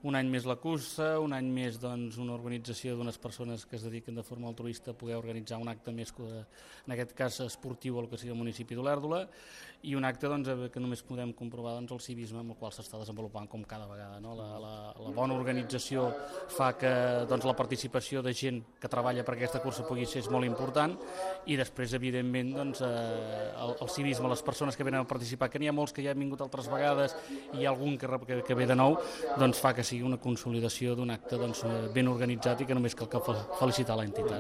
un any més la cursa, un any més doncs, una organització d'unes persones que es dediquen de forma altruista a poder organitzar un acte més, en aquest cas esportiu, el que sigui el municipi d'Olèrdola, i un acte doncs, que només podem comprovar doncs, el civisme amb el qual s'està desenvolupant com cada vegada. No? La bona organització fa que doncs, la participació de gent que treballa perquè aquesta cursa pugui ser molt important, i després, evidentment, doncs, el civisme, les persones que venen a participar, que n'hi ha molts que ja han vingut altres vegades i hi ha algun que ve de nou, doncs fa que sigui una consolidació d'un acte doncs, ben organitzat i que només cal felicitar l'entitat.